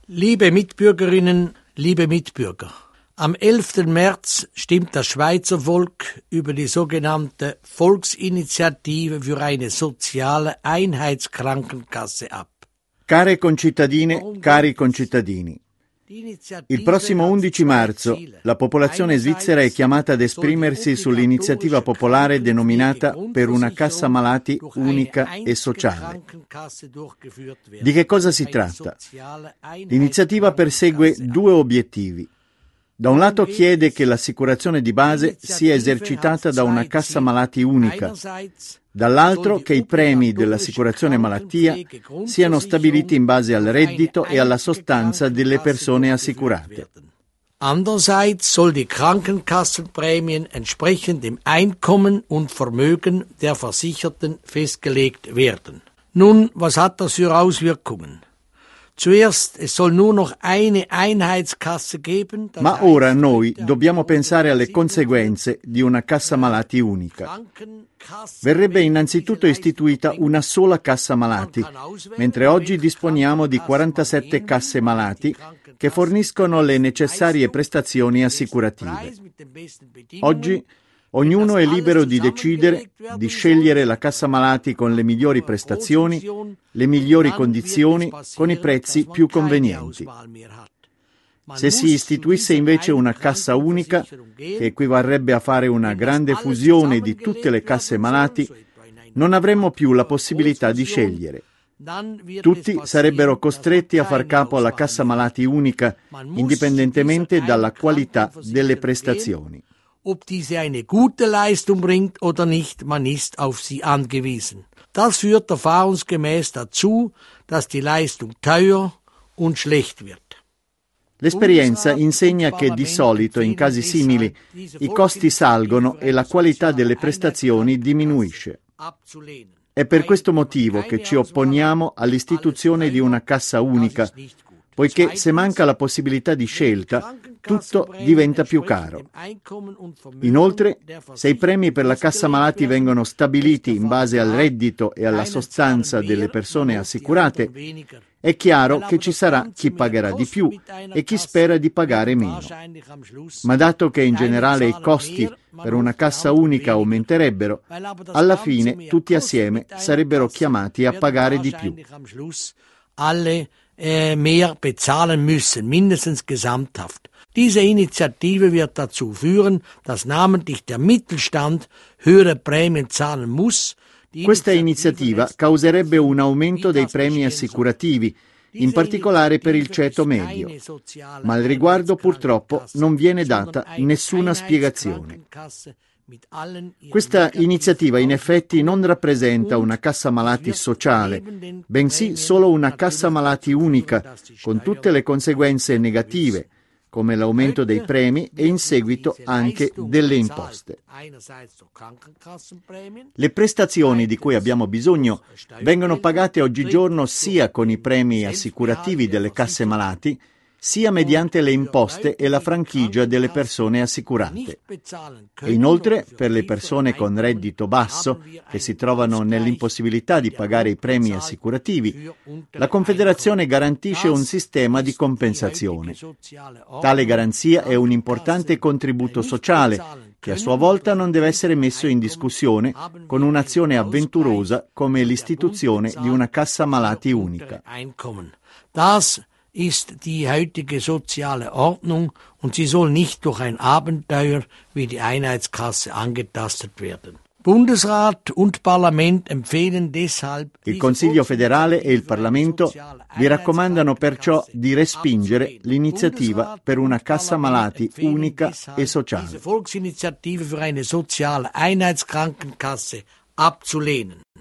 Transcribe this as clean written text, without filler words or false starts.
Liebe Mitbürgerinnen, liebe Mitbürger, am 11. März stimmt das Schweizer Volk über die sogenannte Volksinitiative für eine soziale Einheitskrankenkasse ab. Care concittadine, cari concittadini, il prossimo 11 marzo la popolazione svizzera è chiamata ad esprimersi sull'iniziativa popolare denominata per una cassa malati unica e sociale. Di che cosa si tratta? L'iniziativa persegue due obiettivi. Da un lato chiede che l'assicurazione di base sia esercitata da una cassa malati unica, dall'altro che i premi dell'assicurazione malattia siano stabiliti in base al reddito e alla sostanza delle persone assicurate. Andererseits soll die Krankenkassenprämien entsprechend dem Einkommen und Vermögen der Versicherten festgelegt werden. Nun, was hat das für Auswirkungen? Zuerst, es soll nur noch eine Einheitskasse geben. Ma ora noi dobbiamo pensare alle conseguenze di una cassa malati unica. Verrebbe innanzitutto istituita una sola cassa malati, mentre oggi disponiamo di 47 casse malati che forniscono le necessarie prestazioni assicurative. Oggi ognuno è libero di decidere, di scegliere la cassa malati con le migliori prestazioni, le migliori condizioni, con i prezzi più convenienti. Se si istituisse invece una cassa unica, che equivarrebbe a fare una grande fusione di tutte le casse malati, non avremmo più la possibilità di scegliere. Tutti sarebbero costretti a far capo alla cassa malati unica, indipendentemente dalla qualità delle prestazioni. Ob diese eine gute Leistung bringt oder nicht, man ist auf sie angewiesen. Das führt erfahrungsgemäß dazu, dass die Leistung teuer und schlecht wird. L'esperienza insegna che di solito in casi simili i costi salgono e la qualità delle prestazioni diminuisce. È per questo motivo che ci opponiamo all'istituzione di una cassa unica, poiché se manca la possibilità di scelta, tutto diventa più caro. Inoltre, se i premi per la cassa malati vengono stabiliti in base al reddito e alla sostanza delle persone assicurate, è chiaro che ci sarà chi pagherà di più e chi spera di pagare meno. Ma dato che in generale i costi per una cassa unica aumenterebbero, alla fine tutti assieme sarebbero chiamati a pagare di più. Mehr bezahlen müssen, mindestens gesamthaft. Diese Initiative wird dazu führen, dass namentlich der Mittelstand höhere Prämien zahlen muss. Questa iniziativa causerebbe un aumento dei premi assicurativi, in particolare per il ceto medio. Ma al riguardo purtroppo non viene data nessuna spiegazione. Questa iniziativa in effetti non rappresenta una cassa malati sociale, bensì solo una cassa malati unica, con tutte le conseguenze negative, come l'aumento dei premi e in seguito anche delle imposte. Le prestazioni di cui abbiamo bisogno vengono pagate oggigiorno sia con i premi assicurativi delle casse malati, sia mediante le imposte e la franchigia delle persone assicurate. E inoltre, per le persone con reddito basso, che si trovano nell'impossibilità di pagare i premi assicurativi, la Confederazione garantisce un sistema di compensazione. Tale garanzia è un importante contributo sociale, che a sua volta non deve essere messo in discussione con un'azione avventurosa come l'istituzione di una cassa malati unica. Das ist die heutige soziale Ordnung und sie soll nicht durch ein Abenteuer wie die Einheitskasse angetastet werden. Bundesrat und Parlament empfehlen deshalb. Il Consiglio federale e il Parlamento vi raccomandano perciò di respingere l'iniziativa per una cassa malati unica e sociale. Diese Volksinitiative für eine soziale Einheitskrankenkasse abzulehnen.